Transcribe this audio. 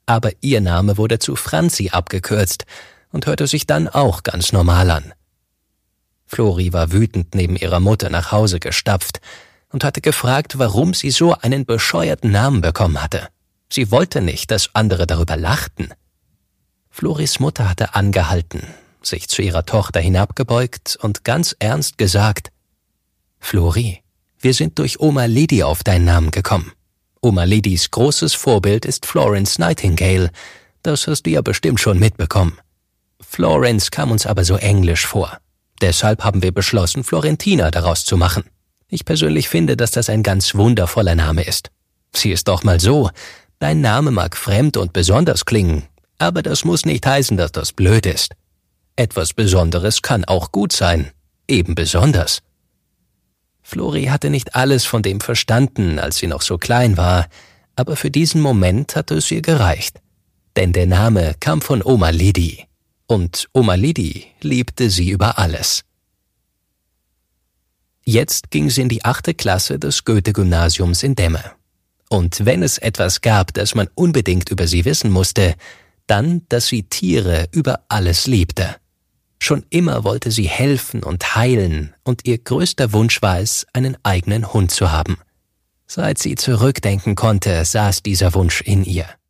Aber ihr Name wurde zu Franzi abgekürzt und hörte sich dann auch ganz normal an. Flori war wütend neben ihrer Mutter nach Hause gestapft und hatte gefragt, warum sie so einen bescheuerten Namen bekommen hatte. Sie wollte nicht, dass andere darüber lachten. Floris Mutter hatte angehalten, sich zu ihrer Tochter hinabgebeugt und ganz ernst gesagt: »Flori, wir sind durch Oma Lidi auf deinen Namen gekommen. Oma Lidis großes Vorbild ist Florence Nightingale, das hast du ja bestimmt schon mitbekommen. Florence kam uns aber so englisch vor. Deshalb haben wir beschlossen, Florentina daraus zu machen. Ich persönlich finde, dass das ein ganz wundervoller Name ist. Sieh es doch mal so, dein Name mag fremd und besonders klingen, aber das muss nicht heißen, dass das blöd ist. Etwas Besonderes kann auch gut sein, eben besonders.« Flori hatte nicht alles von dem verstanden, als sie noch so klein war, aber für diesen Moment hatte es ihr gereicht. Denn der Name kam von Oma Lidi. Und Oma Lidi liebte sie über alles. Jetzt ging sie in die 8. Klasse des Goethe-Gymnasiums in Demme. Und wenn es etwas gab, das man unbedingt über sie wissen musste, dann, dass sie Tiere über alles liebte. Schon immer wollte sie helfen und heilen, und ihr größter Wunsch war es, einen eigenen Hund zu haben. Seit sie zurückdenken konnte, saß dieser Wunsch in ihr.